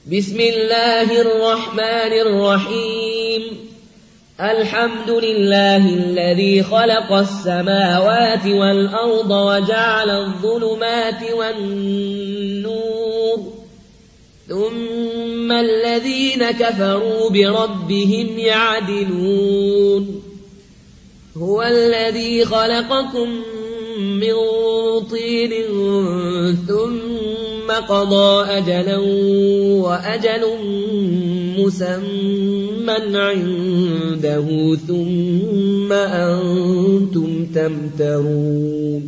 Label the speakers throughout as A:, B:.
A: بسم الله الرحمن الرحيم. الحمد لله الذي خلق السماوات والأرض وجعل الظلمات والنور، ثم الذين كفروا بربهم يعدلون. هو الذي خلقكم من طين ثم قضى أجلا وأجل مسمى عنده ثم أنتم تمترون.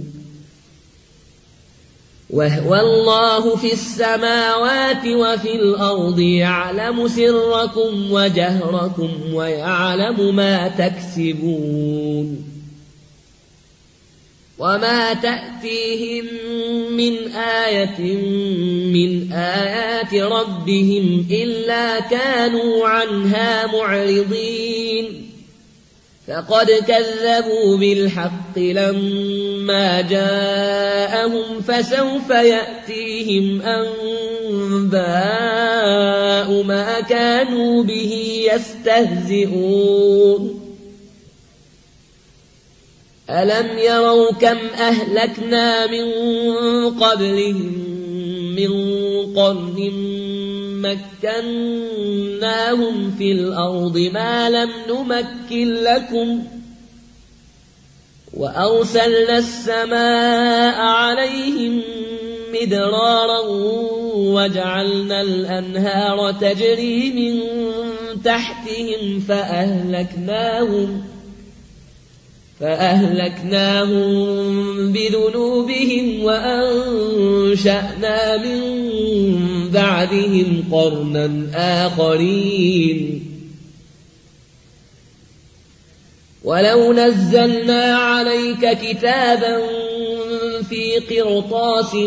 A: وهو الله في السماوات وفي الأرض يعلم سركم وجهركم ويعلم ما تكسبون. وما تأتيهم من آية من آيات ربهم إلا كانوا عنها معرضين. فقد كذبوا بالحق لما جاءهم فسوف يأتيهم أنباء ما كانوا به يستهزئون. ألم يروا كم أهلكنا من قبلهم من قرن مكناهم في الأرض ما لم نمكن لكم، وأرسلنا السماء عليهم مدرارا وجعلنا الأنهار تجري من تحتهم فأهلكناهم بذنوبهم وأنشأنا من بعدهم قرنا آخرين. ولو نزلنا عليك كتابا في قرطاس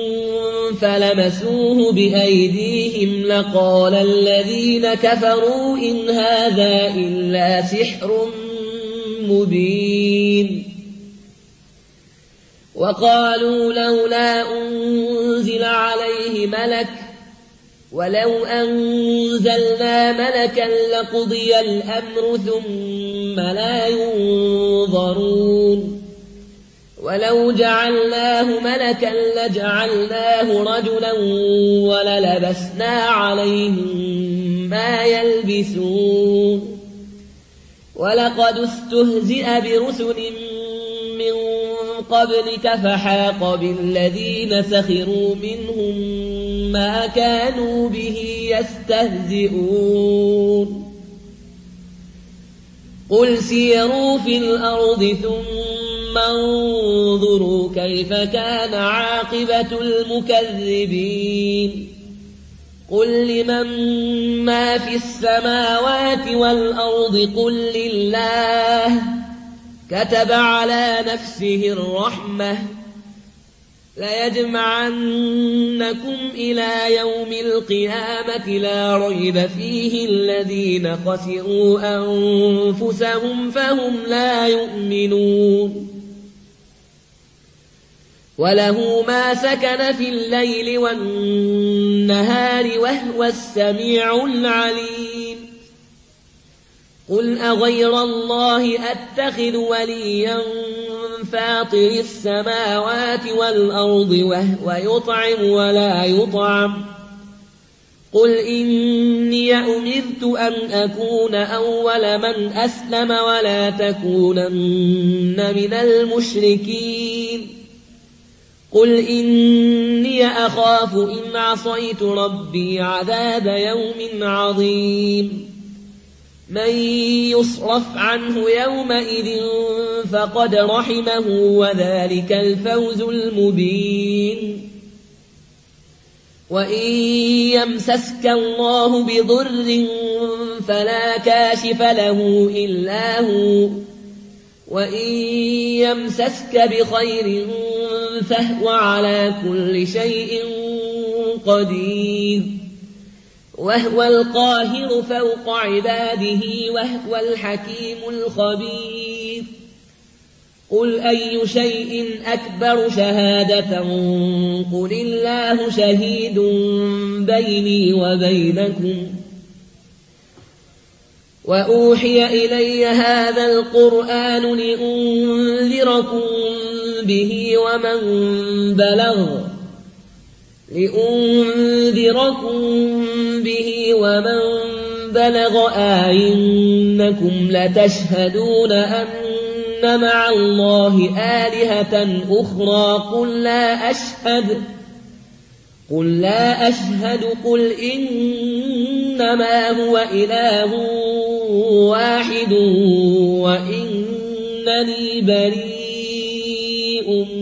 A: فلمسوه بأيديهم لقال الذين كفروا إن هذا إلا سحر مبين. وقالوا لولا أنزل عليه ملك ولو أنزلنا ملكا لقضي الأمر ثم لا ينظرون. ولو جعلناه ملكا لجعلناه رجلا وللبسنا عليهم ما يلبسون. ولقد استهزئ برسل من قبلك فحاق بالذين سخروا منهم ما كانوا به يستهزئون. قل سيروا في الأرض ثم انظروا كيف كان عاقبة المكذبين. قل لمن ما في السماوات والأرض قل لله كتب على نفسه الرحمة ليجمعنكم إلى يوم القيامة لا ريب فيه الذين خسروا أنفسهم فهم لا يؤمنون. وله ما سكن في الليل والنهار وهو السميع العليم. قل أغير الله أتخذ وليا فاطر السماوات والأرض وهو يطعم ولا يطعم. قل إني أمرت أن أكون أول من أسلم ولا تكونن من المشركين. قل إني أخاف إن عصيت ربي عذاب يوم عظيم. من يصرف عنه يومئذ فقد رحمه وذلك الفوز المبين. وإن يمسسك الله بضر فلا كاشف له إلا هو، وإن يمسسك بخير فهو على كل شيء قدير. وهو القاهر فوق عباده وهو الحكيم الخبير. قل أي شيء أكبر شهادة قل الله شهيد بيني وبينكم وأوحي إلي هذا القرآن لأنذركم به ومن بلغ أئنكم لتشهدون أن مع الله آلهة أخرى قل لا أشهد قل إنما هو إله واحد وإنني بريء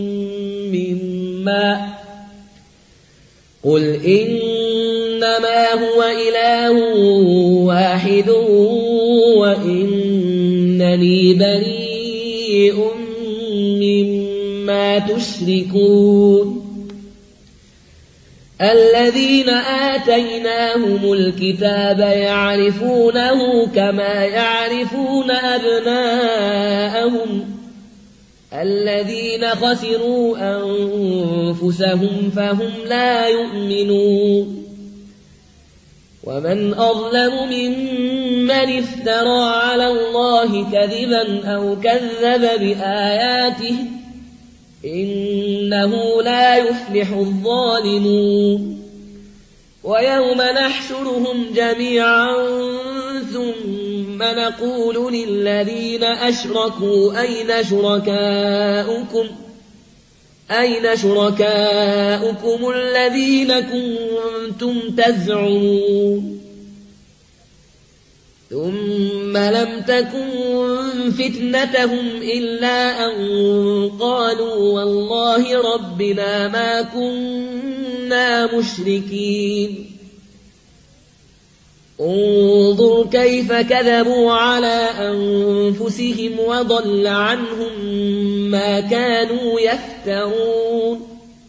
A: مما تشركون الذين آتيناهم الكتاب يعرفونه كما يعرفون أبناءهم الذين خسروا أنفسهم فهم لا يؤمنون ومن أظلم ممن افترى على الله كذبا أو كذب بآياته إنه لا يفلح الظالمون ويوم نحشرهم جميعا ثم نقول للذين أشركوا أين شركاؤكم الذين كنتم تزعمون ثم لم تكن فتنتهم إلا أن قالوا والله ربنا ما كنا مشركين انظر كيف كذبوا على أنفسهم وضل عنهم ما كانوا يفترون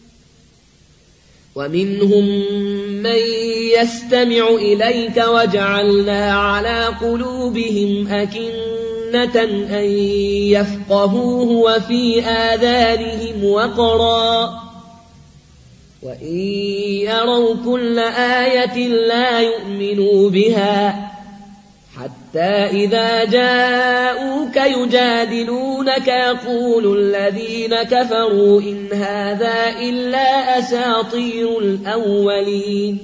A: ومنهم من يستمع إليك وجعلنا على قلوبهم أكنة أن يفقهوه وفي آذانهم وقرا وإن يروا كل آية لا يؤمنوا بها حتى إذا جاءوك يجادلونك يقول الذين كفروا إن هذا إلا أساطير الأولين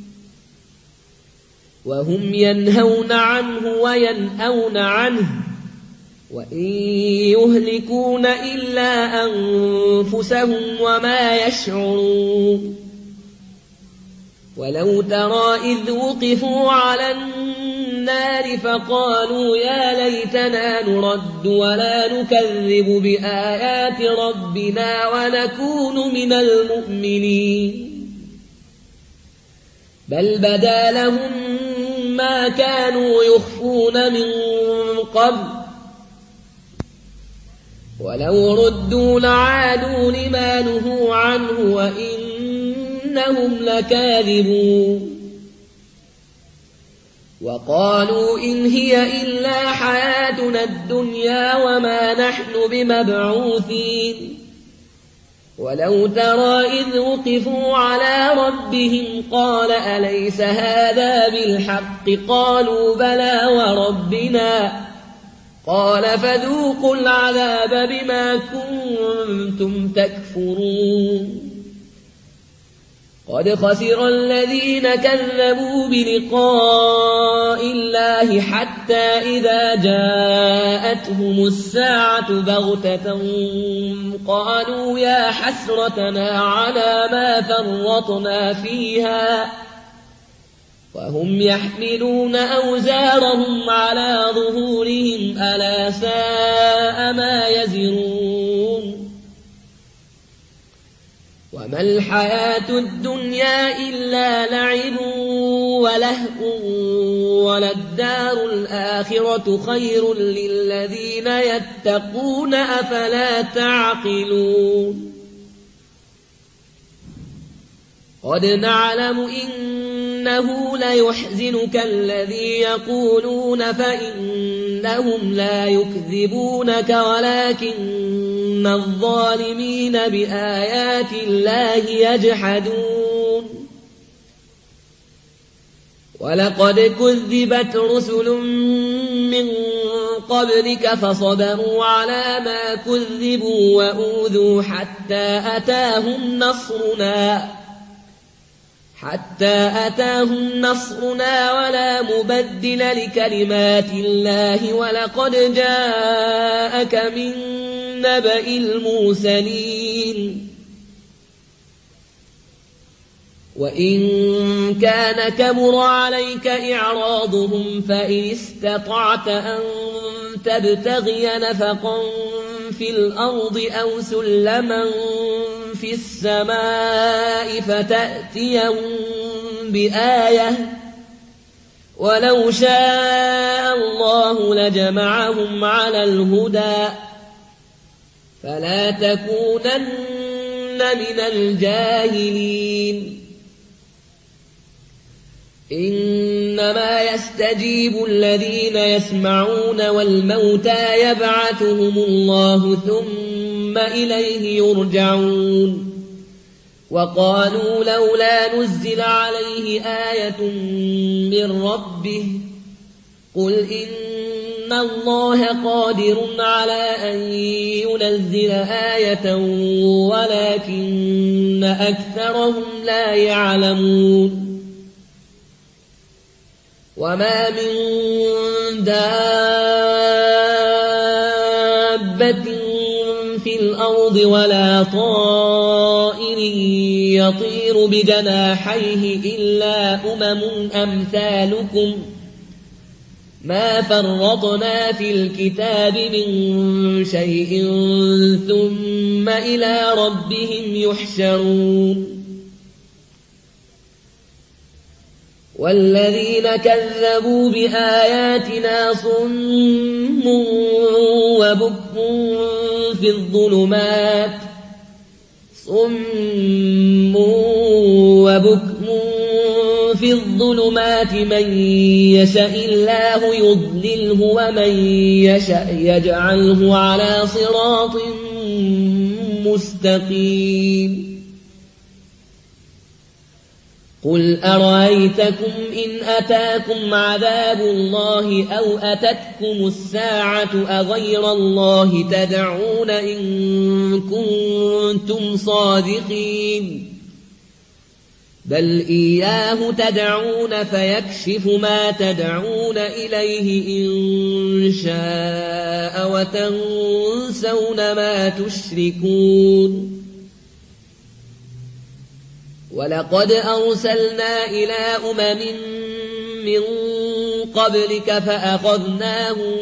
A: وهم ينهون عنه وينأون عنه وإن يهلكون إلا أنفسهم وما يشعرون ولو ترى إذ وقفوا على النار فقالوا يا ليتنا نرد ولا نكذب بآيات ربنا ونكون من المؤمنين بل بدا لهم ما كانوا يخفون من قبل ولو ردوا لعادوا لما نهوا عنه وإنهم لكاذبون وقالوا إن هي إلا حياتنا الدنيا وما نحن بمبعوثين ولو ترى إذ وقفوا على ربهم قال أليس هذا بالحق قالوا بلى وربنا قال فذوقوا العذاب بما كنتم تكفرون قد خسر الذين كذبوا بلقاء الله حتى إذا جاءتهم الساعة بغتة قالوا يا حسرتنا على ما فرطنا فيها وهم يحملون أوزارهم على ظهورهم ألا ساء ما يزرون وما الحياة الدنيا إلا لعب ولهو وللدار الآخرة خير للذين يتقون أفلا تعقلون قد نعلم إنه ليحزنك الذي يقولون فإنهم لا يكذبونك ولكن إن الظالمين بآيات الله يجحدون ولقد كذبت رسل من قبلك فصبروا على ما كذبوا وأوذوا حتى أتاهم نصرنا ولا مبدل لكلمات الله ولقد جاءك من نبأ المرسلين وإن كان كبر عليك إعراضهم فإن استطعت أن تبتغي نفقا في الأرض أو سلما في السماء فتأتيهم بآية ولو شاء الله لجمعهم على الهدى فلا تكونن من الجاهلين إنما يستجيب الذين يسمعون والموتى يبعثهم الله ثم إليه يرجعون وقالوا لولا نزل عليه آية من ربه قل إن الله قادر على أن ينزل آية ولكن أكثرهم لا يعلمون وما من دابة في الأرض ولا طائر يطير بجناحيه إلا أمثالكم ما فرطنا في الكتاب من شيء ثم إلى ربهم يحشرون والذين كذبوا بآياتنا صم وبكم في الظلمات من يشاء الله يضلله ومن يشاء يجعله على صراط مستقيم قل أرأيتكم إن أتاكم عذاب الله أو أتتكم الساعة أغير الله تدعون إن كنتم صادقين بل إياه تدعون فيكشف ما تدعون إليه إن شاء وتنسون ما تشركون ولقد أرسلنا إلى من قبلك فأخذناهم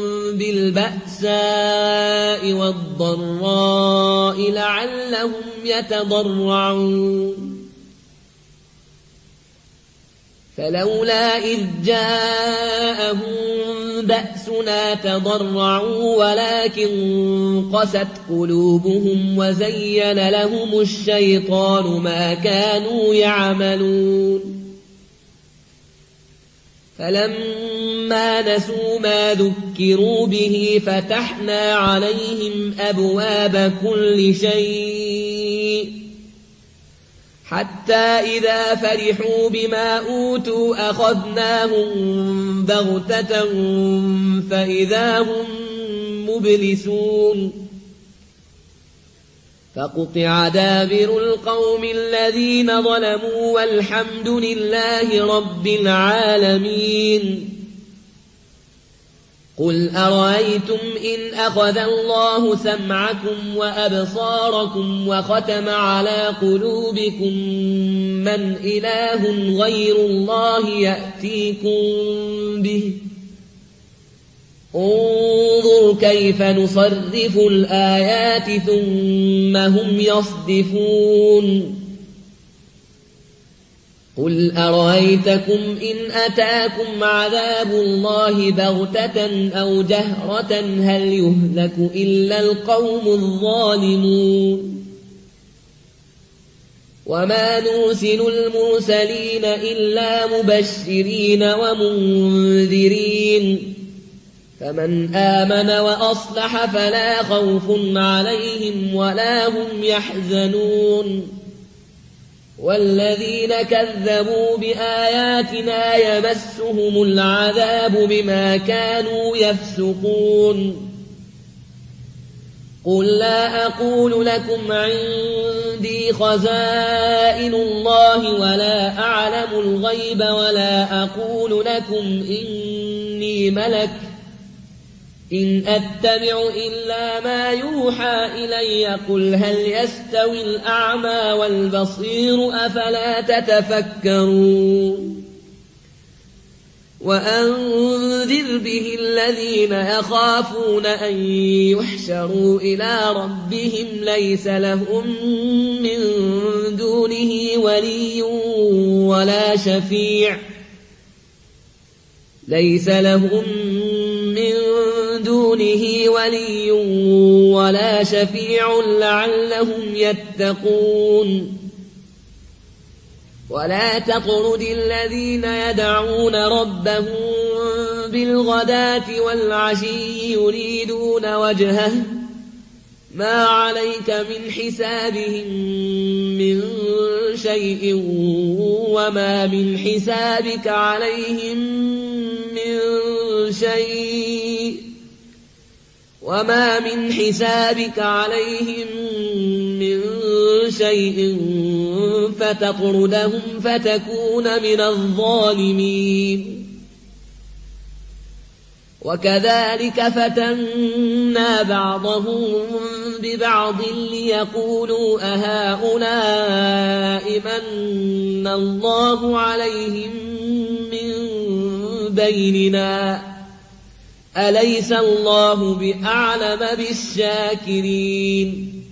A: بالبأساء والضراء لعلهم يتضرعون فلولا إذ جاءهم بأسنا تضرعوا ولكن قست قلوبهم وزين لهم الشيطان ما كانوا يعملون فلما نسوا ما ذكروا به فتحنا عليهم أبواب كل شيء حتى إذا فرحوا بما أوتوا أخذناهم بغتة فإذا هم مبلسون فقطع دابر القوم الذين ظلموا والحمد لله رب العالمين قل أرأيتم إن أخذ الله سمعكم وأبصاركم وختم على قلوبكم من إله غير الله يأتيكم به انظر كيف نصرف الآيات ثم هم يصدفون قل أرأيتكم إن أتاكم عذاب الله بغتة أو جهرة هل يهلك إلا القوم الظالمون وما نرسل المرسلين إلا مبشرين ومنذرين فمن آمن وأصلح فلا خوف عليهم ولا هم يحزنون والذين كذبوا بآياتنا يمسهم العذاب بما كانوا يفسقون قل لا أقول لكم عندي خزائن الله ولا أعلم الغيب ولا أقول لكم إني ملك إن أتبع إلا ما يوحى إلي قل هل يستوي الأعمى والبصير أفلا تتفكرون وأنذر به الذين يخافون أن يحشروا إلى ربهم ليس لهم من دونه ولي ولا شفيع لعلهم يتقون ولا تطرد الذين يدعون ربهم بالغداة والعشي يريدون وجهه ما عليك من حسابهم من شيء وما من حسابك عليهم من شيء فتطردهم فتكون من الظالمين وكذلك فتنا بعضهم ببعض ليقولوا أهؤلاء من الله عليهم من بيننا أليس الله بأعلم بالشاكرين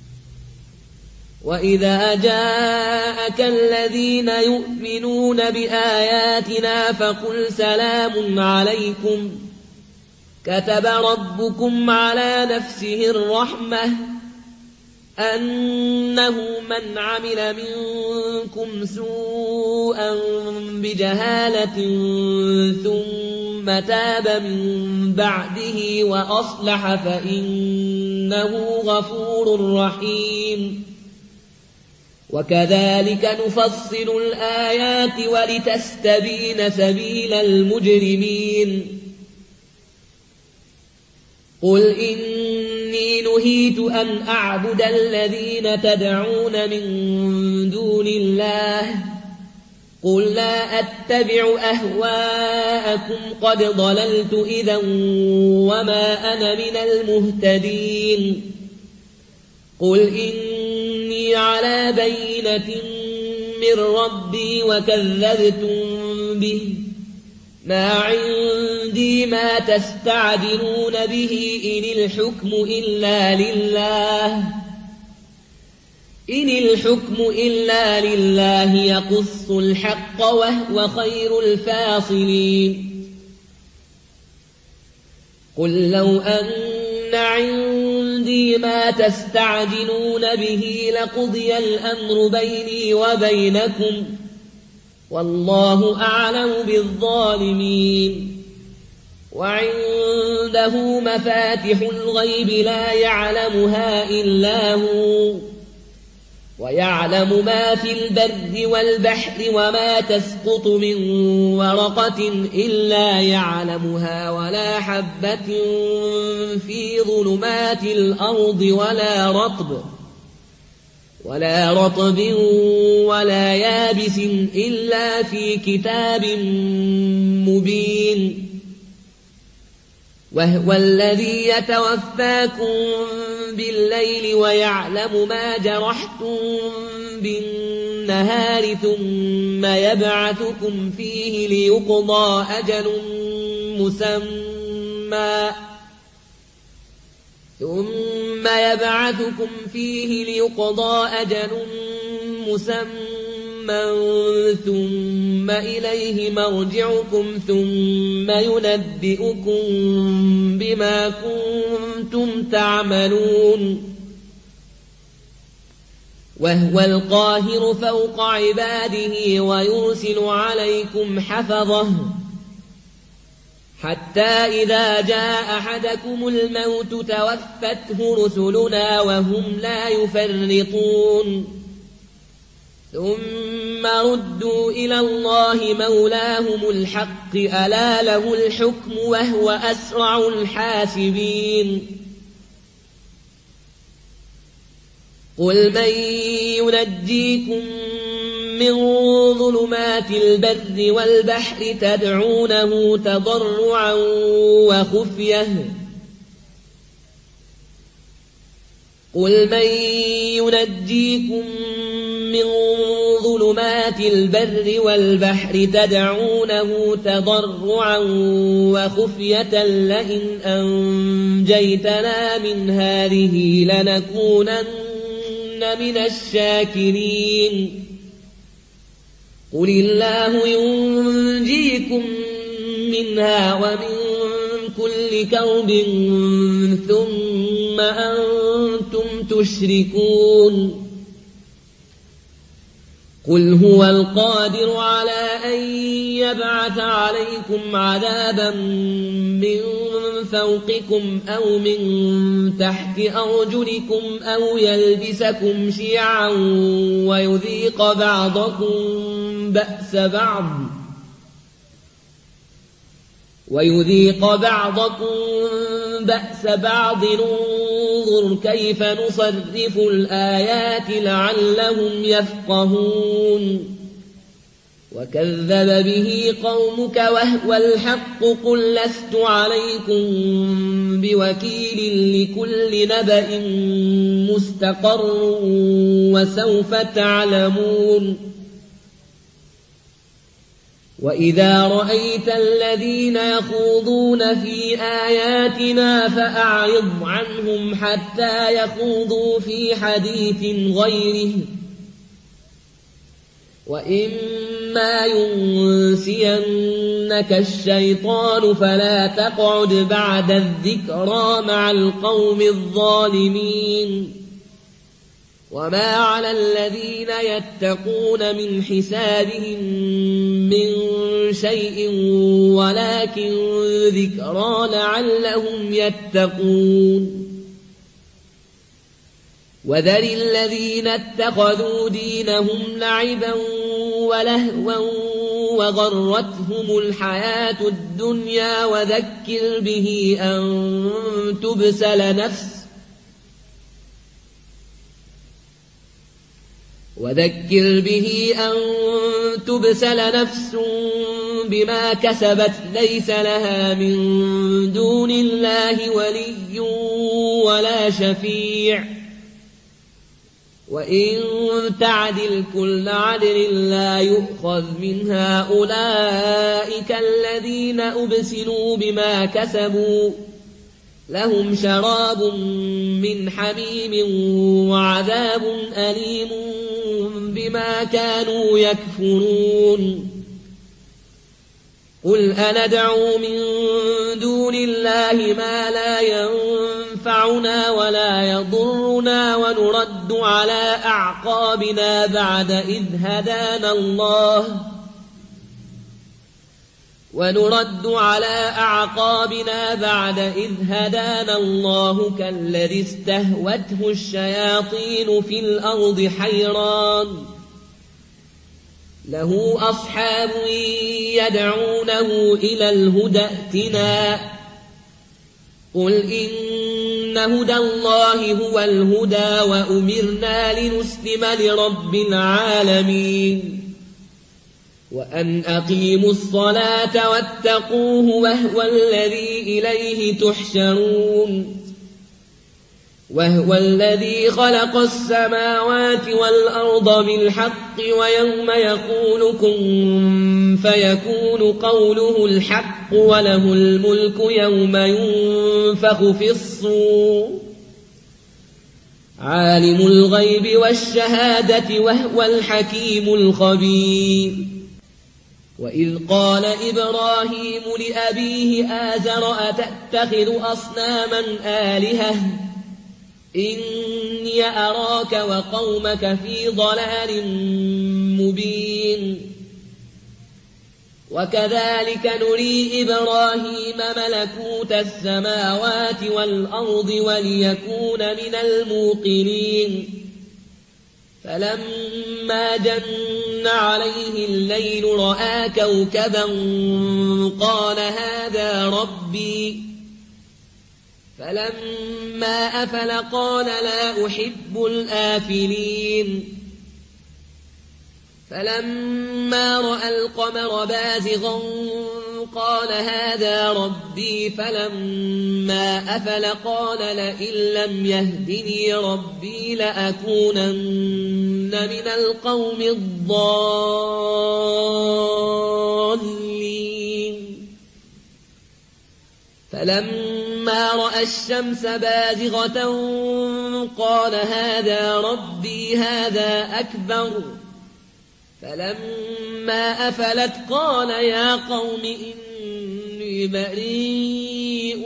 A: وإذا جاءك الذين يؤمنون بآياتنا فقل سلام عليكم كتب ربكم على نفسه الرحمة أنه من عمل منكم سوءا بجهالة ثم تاب من بعده وأصلح فإنه غفور رحيم وكذلك نفصل الآيات ولتستبين سبيل المجرمين قل إني نهيت أن أعبد الذين تدعون من دون الله قل لا أتبع أهواءكم قد ضللت إذا وما أنا من المهتدين قل إني على بينة من ربي وكذبتم به ما عندي ما تستعجلون به إن الحكم إلا لله يقص الحق وهو خير الفاصلين قل لو أن عندي ما تستعجلون به لقضي الأمر بيني وبينكم والله أعلم بالظالمين وعنده مفاتح الغيب لا يعلمها إلا هو ويعلم ما في البر والبحر وما تسقط من ورقة إلا يعلمها ولا حبة في ظلمات الأرض ولا رطب ولا يابس إلا في كتاب مبين وهو الذي يتوفاكم بالليل ويعلم ما جرحتم بالنهار ثم يبعثكم فيه ليقضى أجل مسمى ثم إليه مرجعكم ثم ينبئكم بما كنتم تعملون وهو القاهر فوق عباده ويرسل عليكم حتى إذا جاء أحدكم الموت توفته رسلنا وهم لا يفرطون ثم ردوا إلى الله مولاهم الحق ألا له الحكم وهو أسرع الحاسبين قل من ينجيكم من ظلمات البر والبحر تدعونه تضرعا وخفية قل من ينجيكم من ظلمات البر والبحر تدعونه تضرعا وخفية لئن أنجيتنا من هذه لنكونن من الشاكرين قل الله ينجيكم منها ومن كل كرب ثم أنتم تشركون قل هو القادر على أن يبعث عليكم عذابا من فوقكم أو من تحت أرجلكم أو يلبسكم شيعا ويذيق بعضكم بأس بعض انظر كيف نصرف الآيات لعلهم يفقهون وكذب به قومك وهو الحق قل لست عليكم بوكيل لكل نبأ مستقر وسوف تعلمون وإذا رأيت الذين يخوضون في آياتنا فأعرض عنهم حتى يخوضوا في حديث غيره وإما ينسينك الشيطان فلا تقعد بعد الذكرى مع القوم الظالمين وما على الذين يتقون من حسابهم من شيء ولكن ذكرى لعلهم يتقون وذر الذين اتخذوا دينهم لعبا ولهوا وغرتهم الحياة الدنيا وذكر به أن تبسل نفس بما كسبت ليس لها من دون الله ولي ولا شفيع وإن تعدل كل عدل لا يؤخذ منها أولئك الذين أبسلوا بما كسبوا لهم شراب من حميم وعذاب أليم بما كانوا يكفرون قل أندعو من دون الله ما لا ينفعنا ولا يضرنا ونرد على أعقابنا بعد إذ هدانا الله كالذي استهوته الشياطين في الأرض حيران له أصحاب يدعونه إلى الهدى ائتنا قل إن هدى الله هو الهدى وأمرنا لنسلم لرب العالمين وأن أقيموا الصلاة واتقوه وهو الذي إليه تحشرون وهو الذي خلق السماوات والأرض بالحق ويوم يقول كن فيكون قوله الحق وله الملك يوم ينفخ في الصور عالم الغيب والشهادة وهو الحكيم الخبير وإذ قال إبراهيم لأبيه آزر أتتخذ أصناما آلهة إني أراك وقومك في ضلال مبين وكذلك نري إبراهيم ملكوت السماوات والأرض وليكون من الموقنين فلما جن عليه الليل رأى كوكبا قال هذا ربي فلما أفل قال لا أحب الآفلين فلما رأى القمر بازغا قال هذا ربي فلما أفل قال لئن لم يهدني ربي لأكونن من القوم الضالين فلما رأى الشمس بازغة قال هذا ربي هذا أكبر فلما أفلت قال يا قوم إني بريء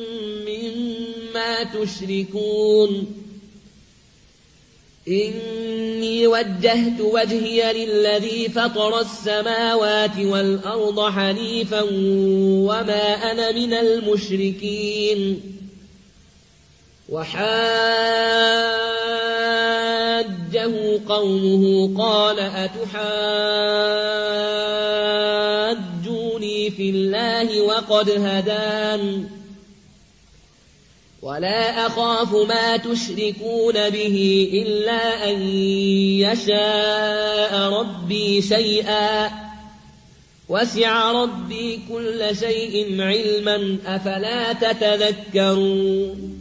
A: مما تشركون إني وجهت وجهي للذي فطر السماوات والأرض حنيفا وما أنا من المشركين وحاجه قومه قال أتحاجوني في الله وقد هدان ولا أخاف ما تشركون به إلا أن يشاء ربي شيئا وسع ربي كل شيء علما أفلا تتذكرون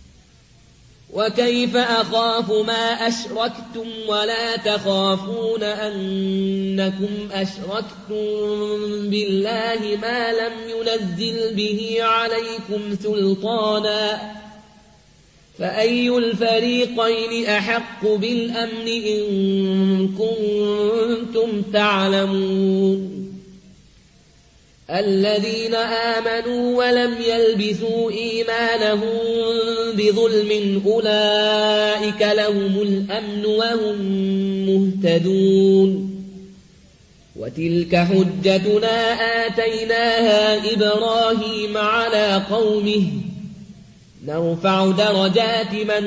A: وكيف أخاف ما أشركتم ولا تخافون أنكم أشركتم بالله ما لم ينزل به عليكم سلطانا فأي الفريقين أحق بالأمن إن كنتم تعلمون الذين آمنوا ولم يلبسوا إيمانهم بظلم أولئك لهم الأمن وهم مهتدون وتلك حجتنا آتيناها إبراهيم على قومه نرفع درجات من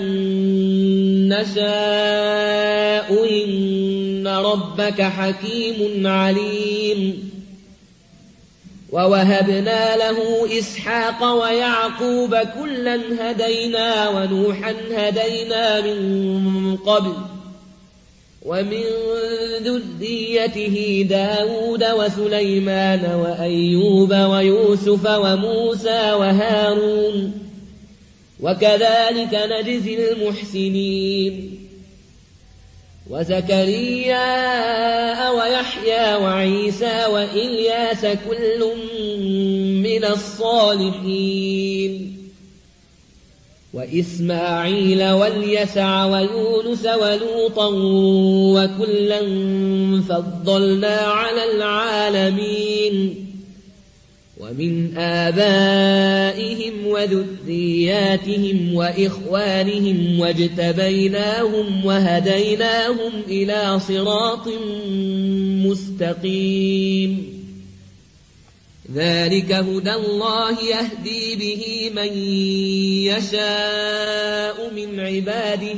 A: نشاء إن ربك حكيم عليم ووهبنا له إسحاق ويعقوب كلا هدينا ونوحا هدينا من قبل ومن ذريته داود وسليمان وأيوب ويوسف وموسى وهارون وكذلك نجزي المحسنين وزكريا ويحيى وعيسى وإلياس كل من الصالحين وإسماعيل واليسع ويونس ولوطا وكلا فضلنا على العالمين ومن آبائهم وذرياتهم وإخوانهم واجتبيناهم وهديناهم إلى صراط مستقيم ذلك هدى الله يهدي به من يشاء من عباده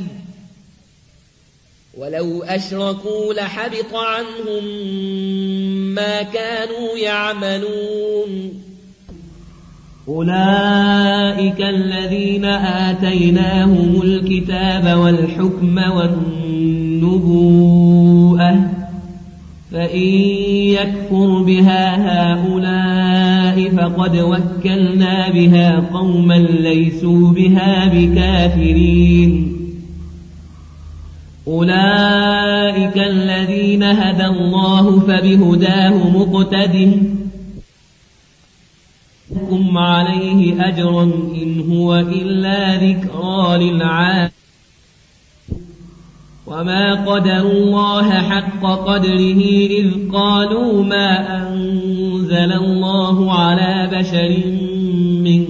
A: ولو أشركوا لحبط عنهم ما كانوا يعملون أولئك الذين آتيناهم الكتاب والحكم والنبوءة فإن يكفر بها هؤلاء فقد وكلنا بها قوما ليسوا بها بكافرين أولئك الذين هدى الله فبهداه مقتده لكم عليه أجرا إن هو إلا ذكرى للعالمين وما قدروا الله حق قدره إذ قالوا ما أنزل الله على بشر من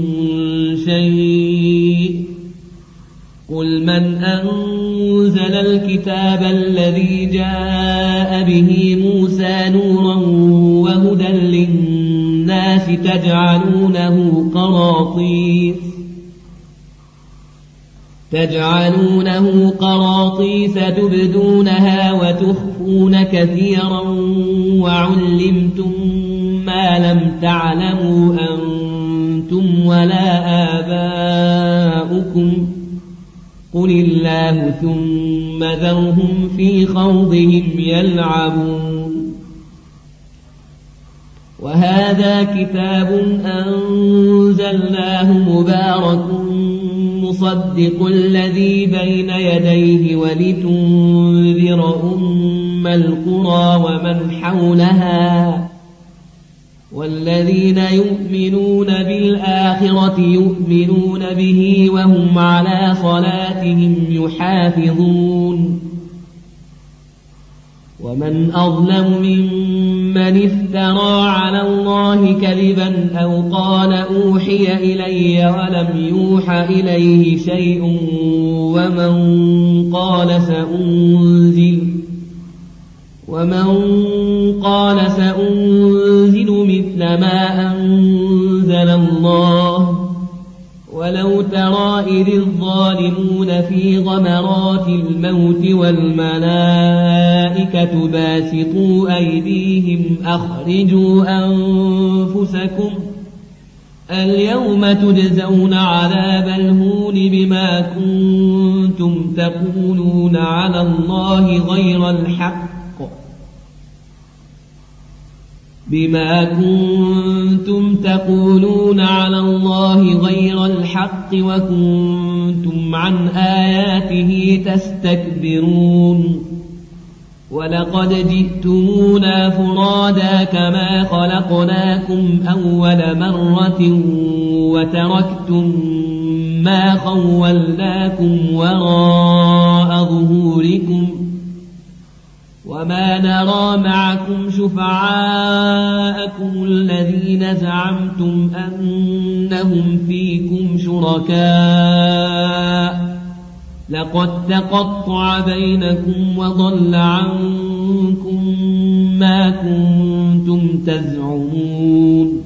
A: شيء قل من أنزل الكتاب الذي جاء به موسى نورا وهدى للناس تجعلونه قراطيس تبدونها وتخفون كثيرا وعلمتم ما لم تعلموا أنتم ولا آباؤكم قل الله ثم ذرهم في خوضهم يلعبون. وهذا كتاب أنزلناه مبارك مصدق الذي بين يديه ولتنذر أم القرى ومن حولها والذين يؤمنون بالآخرة يؤمنون به وهم على صلاتهم يحافظون. ومن أظلم ممن افترى على الله كذبا أو قال أوحي إلي ولم يوح إليه شيء ومن قال سأنزل مثل ما أنزل الله. ولو ترى إذ الظالمون في غمرات الموت والملائكة باسطوا أيديهم أخرجوا أنفسكم اليوم تجزون عذاب الهون بما كنتم تقولون على الله غير الحق وكنتم عن آياته تستكبرون. ولقد جئتمونا فرادا كما خلقناكم أول مرة وتركتم ما خولناكم وراء ظهوركم وما نرى معكم شفعاءكم الذين زعمتم أنهم فيكم شركاء لقد تقطع بينكم وضل عنكم ما كنتم تزعمون.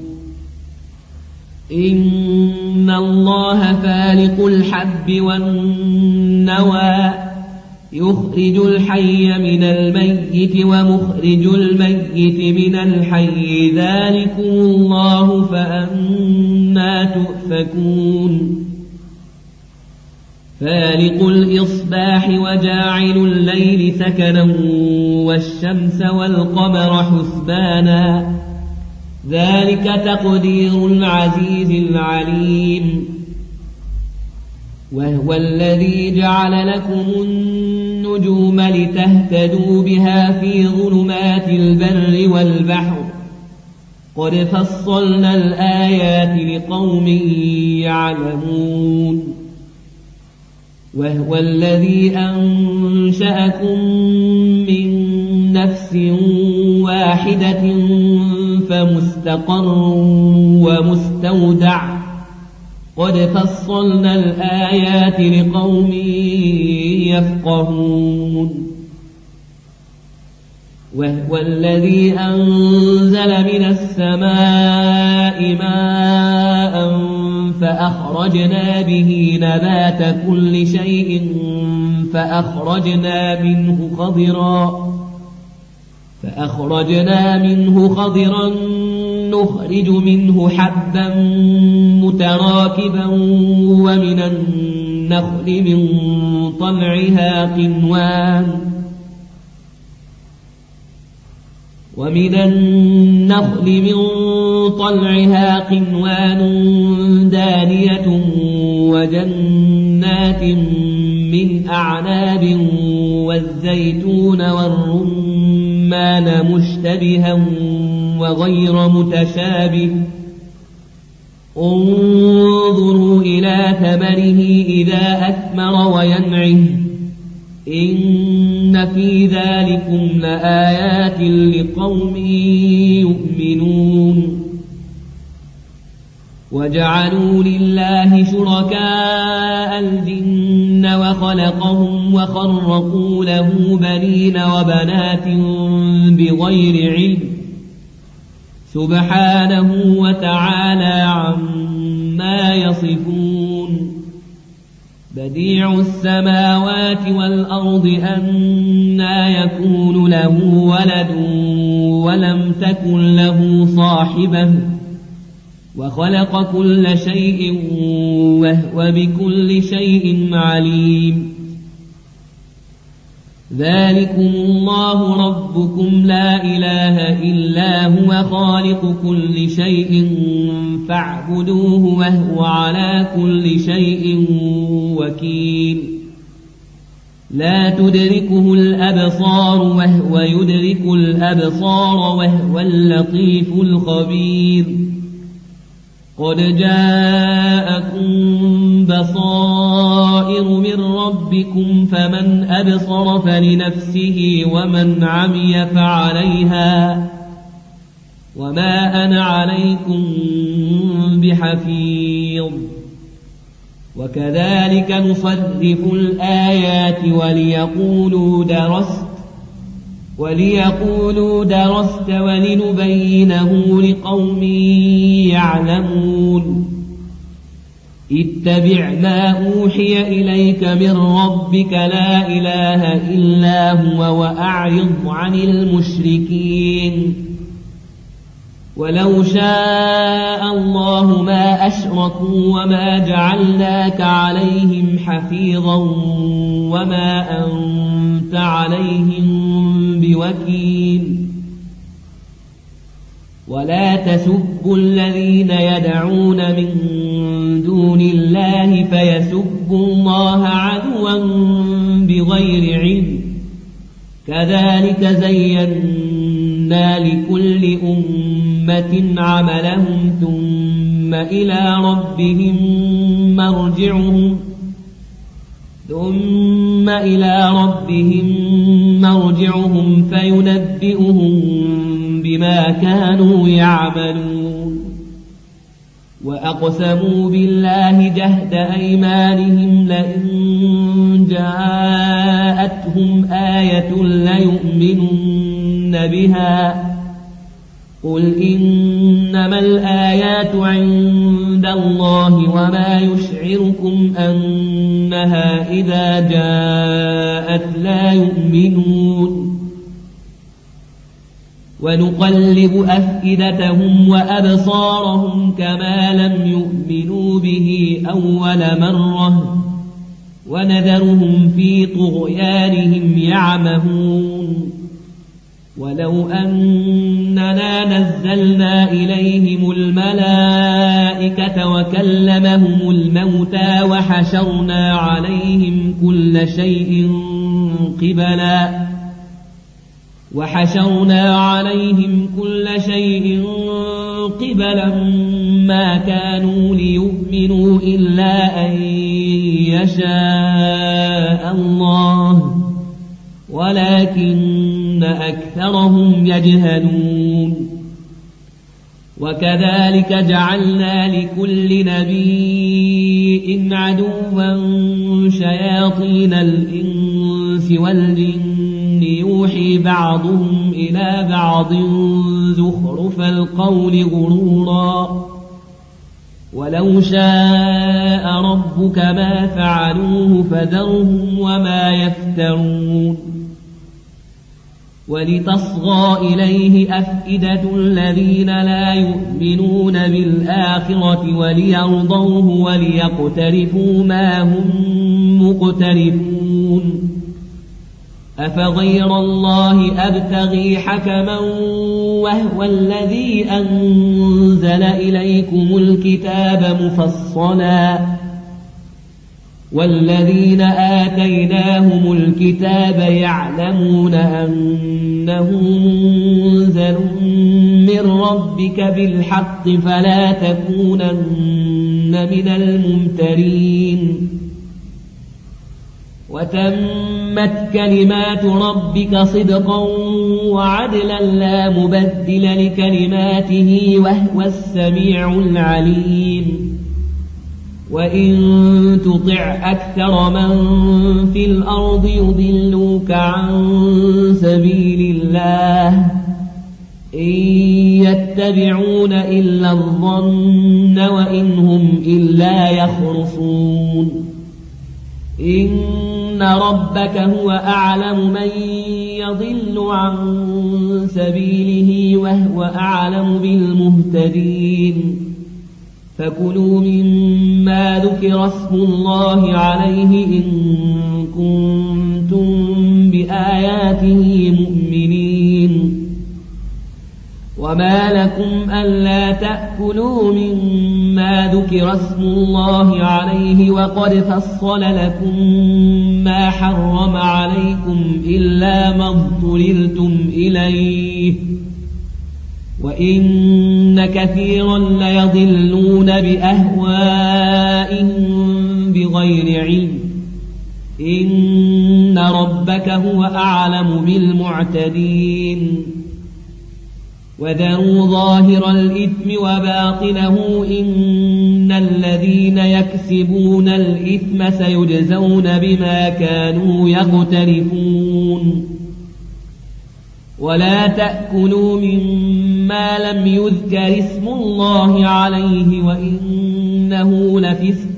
A: إن الله فالق الحب والنوى يخرج الحي من الميت ومخرج الميت من الحي ذلكم الله فأنى تؤفكون. فالق الإصباح وجاعل الليل سكنا والشمس والقمر حسبانا ذلك تقدير العزيز العليم. وهو الذي جعل لكم النجوم لتهتدوا بها في ظلمات البر والبحر قد فصلنا الآيات لقوم يعلمون. وهو الذي أنشأكم من نفس واحدة فمستقر ومستودع قد فصلنا الآيات لقوم يفقهون. وهو الذي أنزل من السماء ماء فأخرجنا به نبات كل شيء فأخرجنا منه خضرا نخرج منه حبا متراكبا ومن النخل من طلعها قنوان دانية وجنات من أعناب والزيتون والرمان مشتبها وغير متشابه انظروا إلى ثمره إذا أثمر وينعه إن في ذلكم لآيات لقوم يؤمنون. وجعلوا لله شركاء الجن وخلقهم وخرقوا له بنين وبنات بغير علم سبحانه وتعالى عما يصفون بديع السماوات والأرض أنى يكون له ولد ولم تكن له صاحبة وخلق كل شيء وهو بكل شيء عليم ذلكم الله ربكم لا إله إلا هو خالق كل شيء فاعبدوه وهو على كل شيء وكيل لا تدركه الأبصار وهو يدرك الأبصار وهو اللطيف الخبير قد جاءكم بصائر من ربكم فمن أبصر فلنفسه ومن عمي فعليها وما أنا عليكم بحفيظ وكذلك نصرف الآيات وليقولوا درست ولنبينه لقوم يعلمون اتبع ما أوحي إليك من ربك لا إله إلا هو وأعرض عن المشركين ولو شاء الله ما أشركوا وما جعلناك عليهم حفيظا وما أنت عليهم بوكيل ولا تسبوا الذين يدعون من دون الله فيسبوا الله عدوا بغير علم كذلك زينا لكل أمة عملهم ثم إلى ربهم مرجعهم فينبئهم بما كانوا يعملون وأقسموا بالله جهد أيمانهم لئن جاءتهم آية ليؤمنن بها قل إنما الآيات عند الله وما يشعركم أنها إذا جاءت لا يؤمنون ونقلب أفئدتهم وأبصارهم كما لم يؤمنوا به أول مرة ونذرهم في طغيانهم يعمهون ولو أننا نزلنا إليهم الملائكة وكلمهم الموتى وحشرنا عليهم كل شيء قبلا ما كانوا ليؤمنوا إلا أن يشاء الله ولكن أكثرهم يجهلون وكذلك جعلنا لكل نبي عدوا شياطين الإنس والجن يوحي بعضهم إلى بعض زخرف القول غرورا ولو شاء ربك ما فعلوه فذرهم وما يفترون ولتصغى إليه أفئدة الذين لا يؤمنون بالآخرة وليرضوه وليقترفوا ما هم مقترفون أفغير الله أبتغي حكما وهو الذي أنزل إليكم الكتاب مفصلا والذين آتيناهم الكتاب يعلمون أنه منزل من ربك بالحق فلا تكونن من الممترين وتمت كلمات ربك صدقا وعدلا لا مبدل لكلماته وهو السميع العليم وإن تطع أكثر من في الأرض يضلوك عن سبيل الله إن يتبعون إلا الظن وإن هم إلا يخرصون إن ربك هو أعلم من يضل عن سبيله وهو أعلم بالمهتدين فكلوا مما ذكر اسم الله عليه إن كنتم بآياته مؤمنين وما لكم ألا تأكلوا مما ذكر اسم الله عليه وقد فصل لكم ما حرم عليكم إلا ما اضطررتم إليه وإن كثيرا ليضلون بأهوائهم بغير علم إن ربك هو أعلم بالمعتدين وذروا ظاهر الإثم وباطنه إن الذين يكسبون الإثم سيجزون بما كانوا يقترفون ولا تأكلوا مما لم يذكر اسم الله عليه وإنه لفسق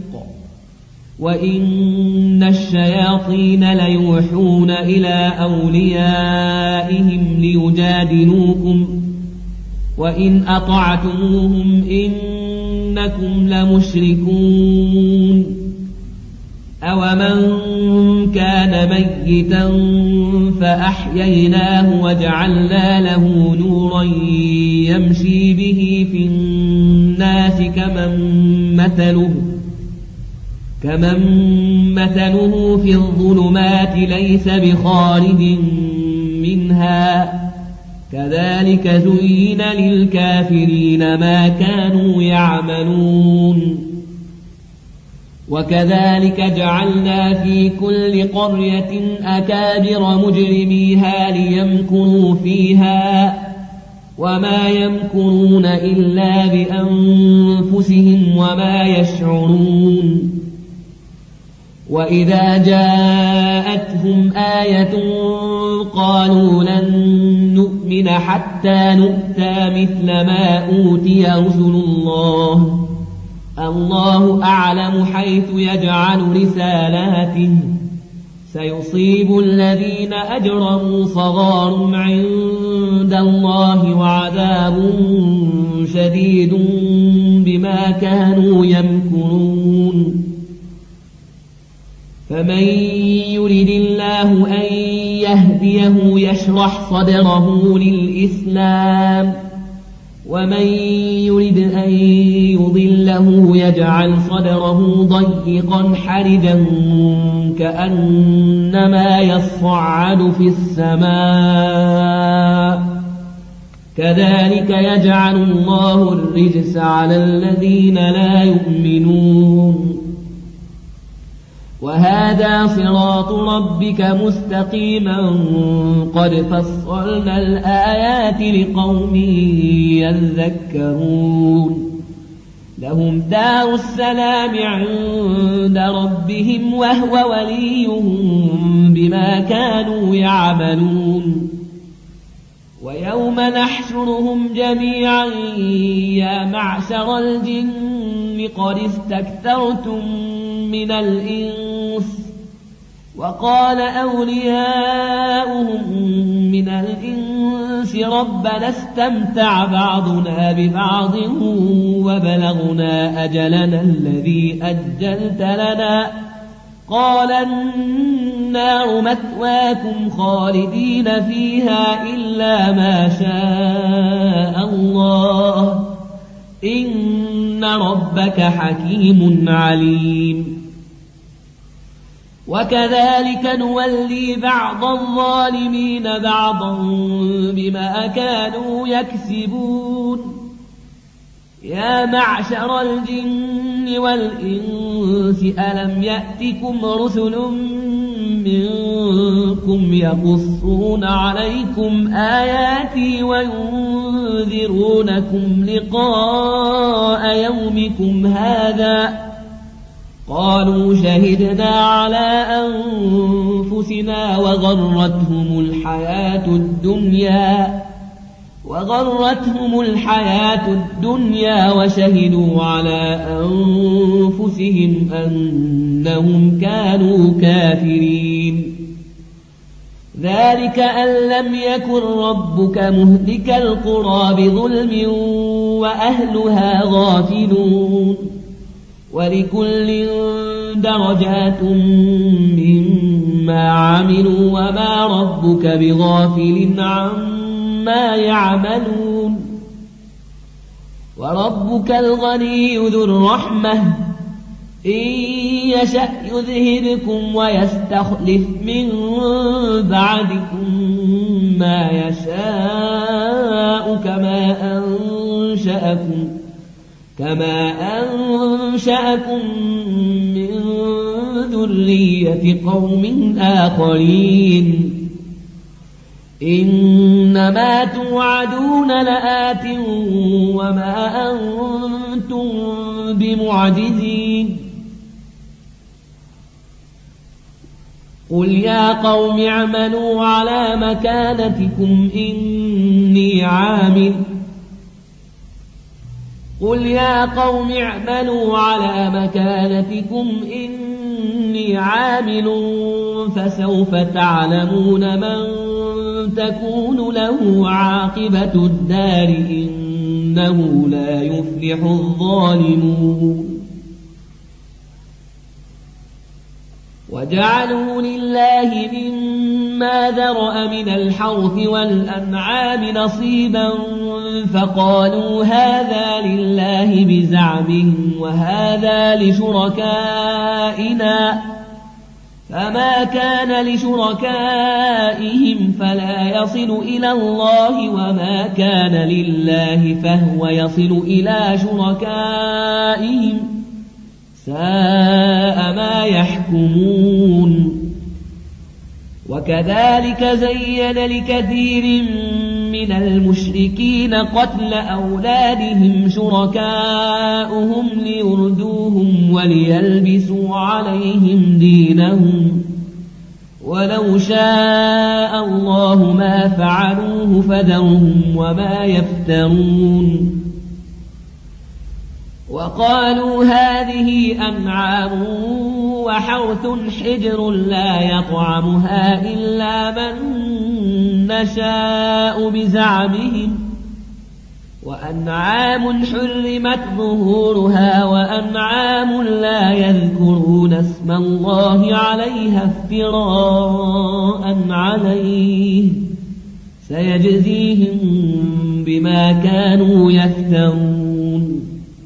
A: وإن الشياطين ليوحون إلى أوليائهم ليجادلوكم وإن أطعتموهم إنكم لمشركون أومن كان ميتا فأحييناه وجعلنا له نورا يمشي به في الناس كمن مثله في الظلمات ليس بخارج منها كذلك زين للكافرين ما كانوا يعملون وكذلك جعلنا في كل قرية أكابر مجرميها ليمكروا فيها وما يمكرون إلا بأنفسهم وما يشعرون وإذا جاءتهم آية قالوا لن نؤمن حتى نؤتى مثل ما أوتي رسل الله أعلم حيث يجعل رسالاته سيصيب الذين أجرموا صغار عند الله وعذاب شديد بما كانوا يمكرون فمن يرد الله أن يهديه يشرح صدره للإسلام ومن يرد أن يضله يجعل صدره ضيقا حرجا كأنما يصعد في السماء كذلك يجعل الله الرجس على الذين لا يؤمنون وهذا صراط ربك مستقيما قد فصلنا الآيات لقوم يذكرون لهم دار السلام عند ربهم وهو وليهم بما كانوا يعملون ويوم نحشرهم جميعا يا معشر الجن قد استكثرتم من الإنس وقال أولياؤهم من الإنس ربنا استمتع بعضنا ببعض وبلغنا أجلنا الذي أجلت لنا قال النار مثواكم خالدين فيها إلا ما شاء الله إن ربك حكيم عليم وكذلك نولي بعض الظالمين بعضا بما كانوا يكسبون يا معشر الجن والإنس ألم يأتكم رسل منكم يقصون عليكم آياتي وينذرونكم لقاء يومكم هذا قالوا شهدنا على أنفسنا وغرتهم الحياة الدنيا وغرتهم الحياة الدنيا وشهدوا على أنفسهم أنهم كانوا كافرين. ذلك أن لم يكن ربك مهلك القرى بظلم وأهلها غافلون ولكل درجات مما عملوا وما ربك بغافل عما يعملون. وربك الغني ذو الرحمة إن يشأ يذهبكم ويستخلف من بعدكم ما يشاء كما أنشأكم من ذرية قوم آخرين. إنما توعدون لآت وما أنتم بمعجزين. قل يا قوم اعملوا على مكانتكم إني عامل فسوف تعلمون من تكون له عاقبة الدار إنه لا يفلح الظالمون. وجعلوا لله مما ذرأ من الحرث والأنعام نصيبا فقالوا هذا لله بزعمهم وهذا لشركائنا فما كان لشركائهم فلا يصل إلى الله وما كان لله فهو يصل إلى شركائهم ساء ما يحكمون. وكذلك زين لكثير من المشركين قتل أولادهم شركاؤهم ليردوهم وليلبسوا عليهم دينهم ولو شاء الله ما فعلوه فذرهم وما يفترون. وقالوا هذه أنعام وحرث حجر لا يطعمها إلا من نشاء بزعمهم وأنعام حرمت ظهورها وأنعام لا يذكرون اسم الله عليها افتراء عليه سيجزيهم بما كانوا يفترون.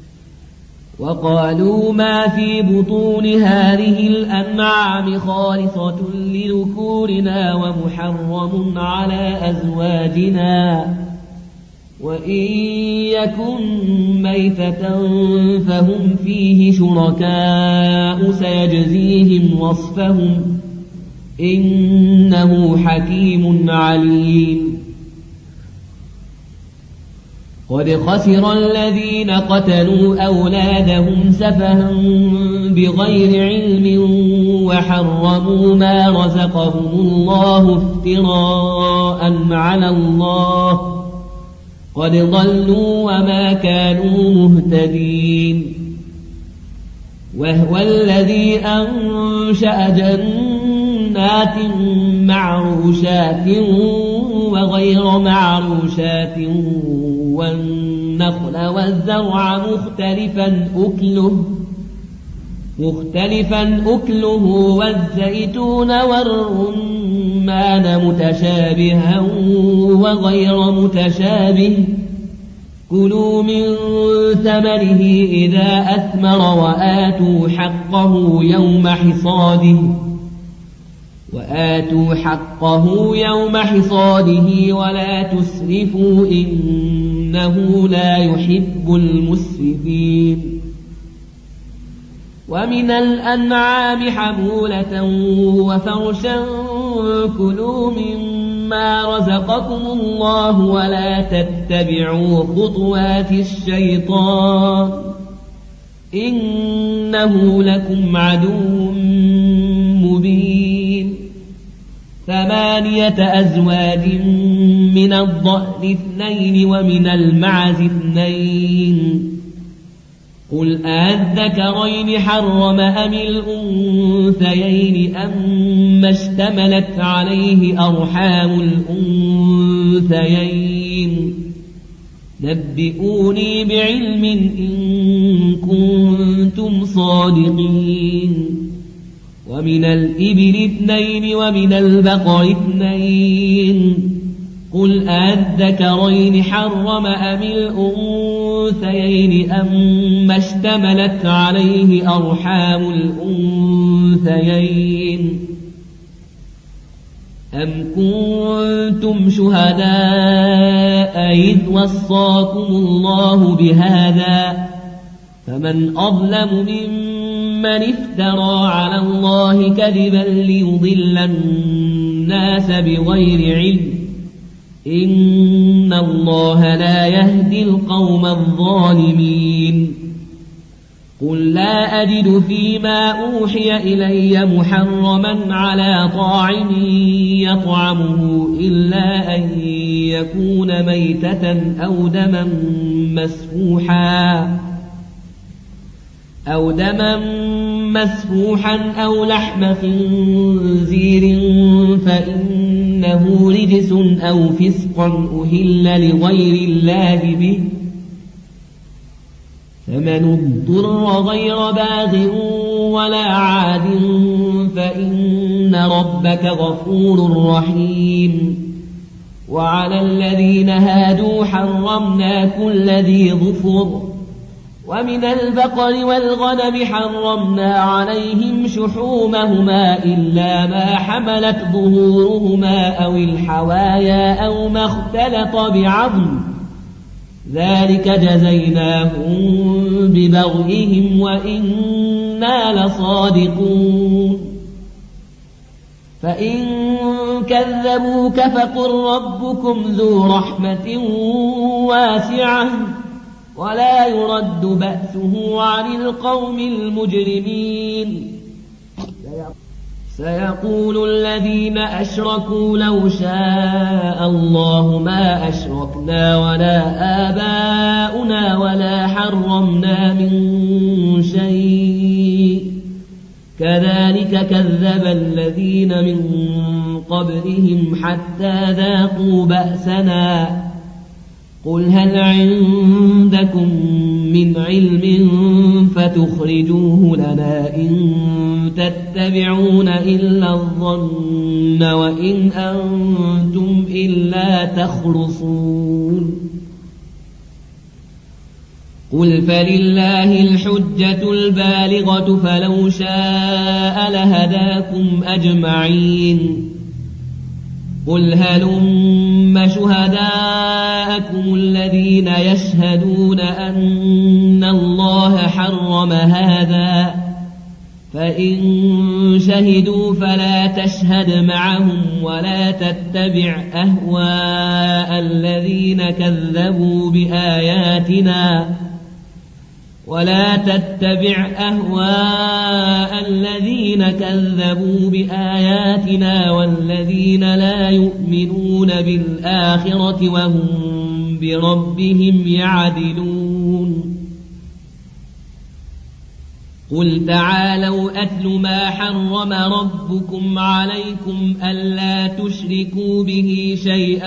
A: وقالوا ما في بطون هذه الأنعام خالصة لذكورنا ومحرم على أزواجنا وإن يكن ميتة فهم فيه شركاء سيجزيهم وصفهم إنه حكيم عليم. قد خسر الذين قتلوا أولادهم سفها بغير علم وحرموا ما رزقهم الله افتراء على الله قد ضلوا وما كانوا مهتدين. وهو الذي أنشأ جنات معروشات وغير معروشات والنخل والزرع مختلفا أكله والزيتون والرمان متشابها وغير متشابه كلوا من ثمره إذا أثمر وآتوا حقه يوم حصاده ولا تسرفوا إنه لا يحب المسرفين. ومن الأنعام حمولة وفرشا كلوا مما رزقكم الله ولا تتبعوا خطوات الشيطان إنه لكم عدو مبين. 8 أزواج من الضأن 2 ومن المعز 2 قل أذكرين حرم أم الأنثيين أم اشتملت عليه أرحام الأنثيين نبئوني بعلم إن كنتم صادقين ومن الإبل 2 ومن البقر 2 قل أذكرين حرم أم الأنثيين أم اشتملت عليه أرحام الأنثيين أم كنتم شهداء إذ وصاكم الله بهذا فمن أظلم ممن افترى على الله كذبا ليضل الناس بغير علم إن الله لا يهدي القوم الظالمين قل لا أجد فيما أوحي إلي محرما على طاعم يطعمه إلا أن يكون ميتة أو دما مسفوحا أو لحم خنزير فإنه رجس أو فسقا أهل لغير الله به فمن اضطر غير باغ ولا عاد فإن ربك غفور رحيم وعلى الذين هادوا حرمنا كل ذي ظفر ومن البقر والغنم حرمنا عليهم شحومهما إلا ما حملت ظهورهما أو الحوايا أو ما اختلط بعظم ذلك جزيناهم ببغيهم وإنا لصادقون فإن كذبوك فقل ربكم ذو رحمة واسعة ولا يرد بأسه عن القوم المجرمين سيقول الذين أشركوا لو شاء الله ما أشركنا ولا آباؤنا ولا حرمنا من شيء كذلك كذب الذين من قبلهم حتى ذاقوا بأسنا قل هل عندكم من علم فتخرجوه لنا إن تتبعون إلا الظن وإن أنتم إلا تخرصون قل فلله الحجة البالغة فلو شاء لهداكم أجمعين قل هلم شهداءكم الذين يشهدون أن الله حرم هذا فإن شهدوا فلا تشهد معهم ولا تتبع أهواء الذين كذبوا بآياتنا والذين لا يؤمنون بالآخرة وهم بربهم يعدلون قل تعالوا أتل ما حرم ربكم عليكم ألا تشركوا به شيئا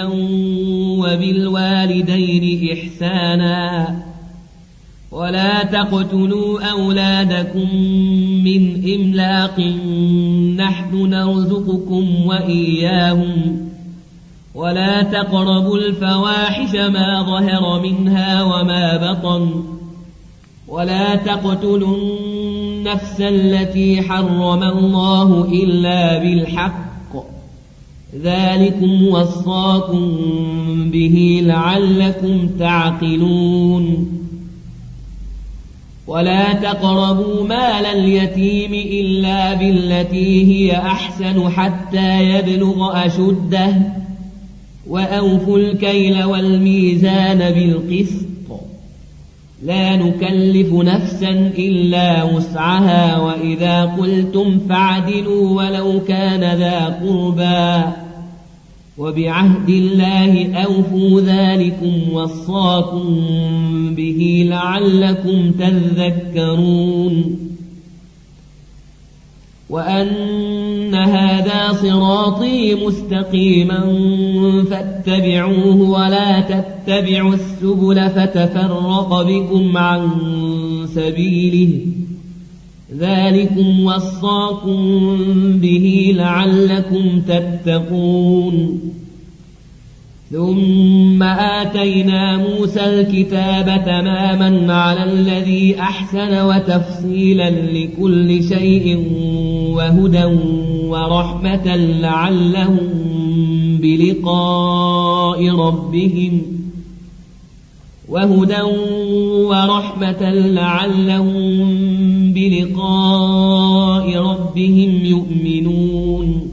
A: وبالوالدين إحسانا ولا تقتلوا أولادكم من إملاق نحن نرزقكم وإياهم ولا تقربوا الفواحش ما ظهر منها وما بطن ولا تقتلوا النفس التي حرم الله إلا بالحق ذلكم وصاكم به لعلكم تعقلون ولا تقربوا مال اليتيم إلا بالتي هي أحسن حتى يبلغ أشده وأوفوا الكيل والميزان بالقسط لا نكلف نفسا إلا وسعها وإذا قلتم فاعدلوا ولو كان ذا قربى وبعهد الله أوفوا ذلكم وصاكم به لعلكم تذكرون وأن هذا صراطي مستقيما فاتبعوه ولا تتبعوا السبل فتفرق بكم عن سبيله ذلكم وصاكم به لعلكم تتقون ثم آتينا موسى الكتاب تماما على الذي أحسن وتفصيلا لكل شيء وهدى ورحمة لعلهم بلقاء ربهم يؤمنون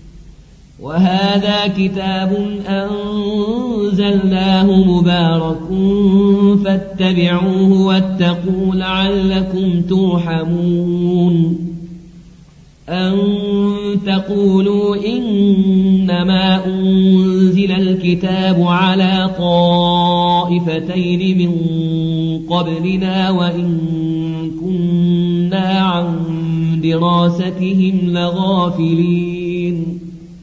A: وهذا كتاب أنزلناه مبارك فاتبعوه واتقوا لعلكم ترحمون أن تقولوا إنما أنزل الكتاب على طائفتين من قبلنا وإن كنا عن دراستهم لغافلين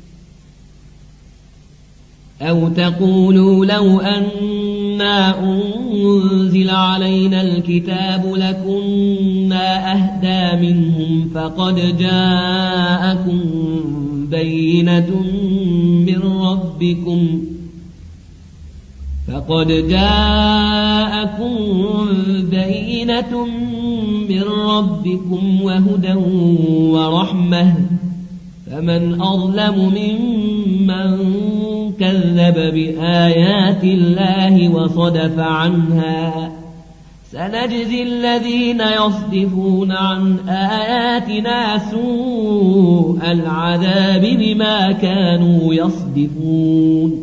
A: أو تقولوا لو أنا أنزل علينا الكتاب لكنا أهدى منهم فقد جاءكم بينة من ربكم وهدى ورحمة فمن أظلم ممن كذب بآيات الله وصدف عنها سنجزي الذين يصدفون عن آياتنا سوء العذاب بما كانوا يصدفون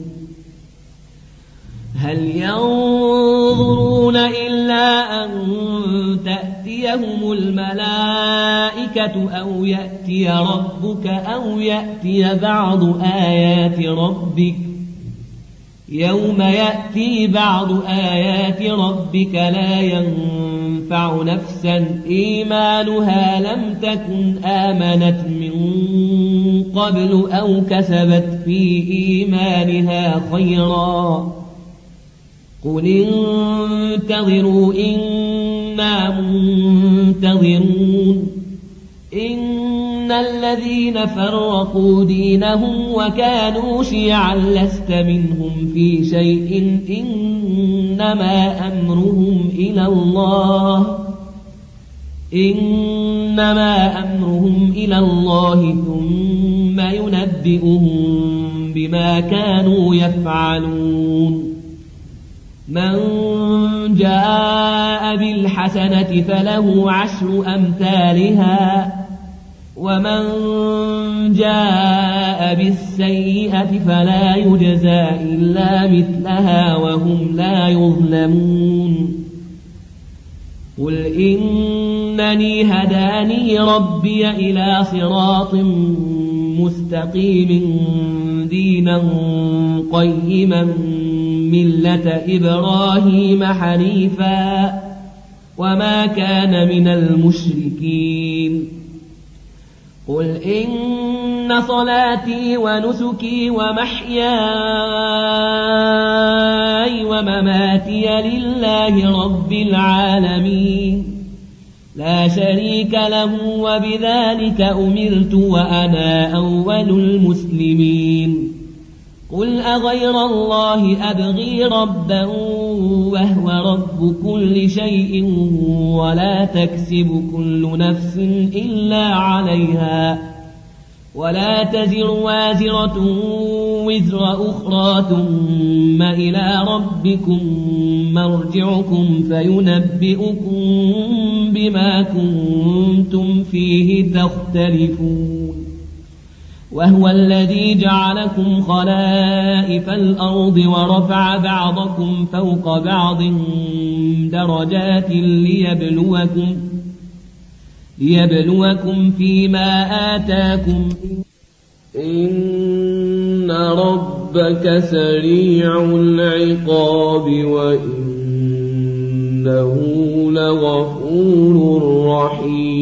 A: هل ينظرون إلا أن تأتيهم الملائكة أو يأتي ربك أو يأتي بعض آيات ربك يوم يأتي بعض آيات ربك لا ينفع نفسا إيمانها لم تكن آمنت من قبل أو كسبت في إيمانها خيرا قل انتظروا إنا منتظرون إن الذين فرقوا دينهم وكانوا شيعا لست منهم في شيء إنما أمرهم إلى الله ثم ينبئهم بما كانوا يفعلون من جاء بالحسنة فله 10 أمثالها ومن جاء بالسيئة فلا يجزى إلا مثلها وهم لا يظلمون قل إنني هداني ربي إلى صراط مستقيم دينا قيما ملة إبراهيم حنيفا وما كان من المشركين قل إن صلاتي ونسكي ومحياي ومماتي لله رب العالمين لا شريك له وبذلك أمرت وأنا أول المسلمين قل أغير الله أبغي ربا وهو رب كل شيء ولا تكسب كل نفس إلا عليها ولا تزر وازرة وزر أخرى ثم إلى ربكم مرجعكم فينبئكم بما كنتم فيه تختلفون وهو الذي جعلكم خلائف الأرض ورفع بعضكم فوق بعض درجات ليبلوكم فيما آتاكم إن ربك سريع العقاب وإنه لغفور رحيم